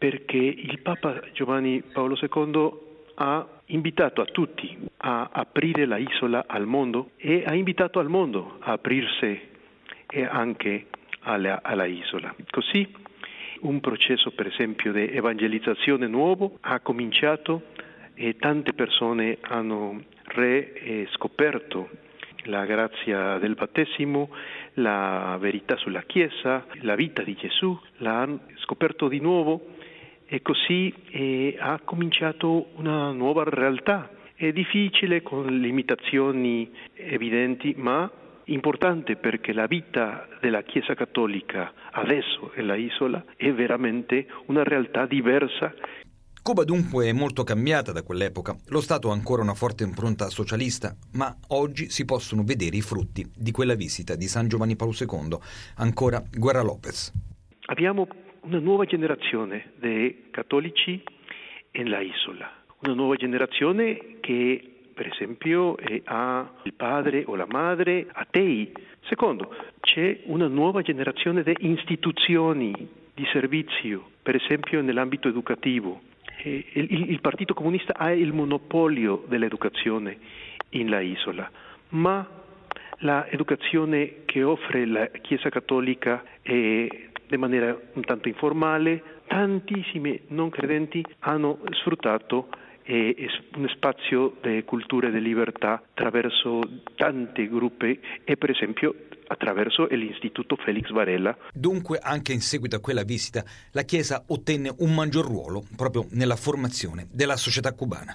perché il Papa Giovanni Paolo II ha invitato a tutti a aprire la isola al mondo e ha invitato al mondo a aprirsi anche alla isola. Così un processo, per esempio, di evangelizzazione nuovo ha cominciato e tante persone hanno scoperto la grazia del battesimo, la verità sulla Chiesa, la vita di Gesù, l'hanno scoperto di nuovo e così ha cominciato una nuova realtà. È difficile con limitazioni evidenti, ma importante perché la vita della Chiesa Cattolica adesso nella isola è veramente una realtà diversa. Cuba dunque è molto cambiata da quell'epoca. Lo Stato ha ancora una forte impronta socialista, ma oggi si possono vedere i frutti di quella visita di San Giovanni Paolo II. Ancora Guerra Lopez. Abbiamo una nuova generazione di cattolici nella isola, una nuova generazione che per esempio ha il padre o la madre atei. Secondo, c'è una nuova generazione di istituzioni di servizio, per esempio nell'ambito educativo. Il Partito Comunista ha il monopolio dell'educazione in la isola, ma l'educazione che offre la Chiesa Cattolica è di maniera un tanto informale. Tantissimi non credenti hanno sfruttato un spazio di cultura e di libertà attraverso tanti gruppi e per esempio attraverso l'Istituto Felix Varela. Dunque anche in seguito a quella visita la Chiesa ottenne un maggior ruolo proprio nella formazione della società cubana.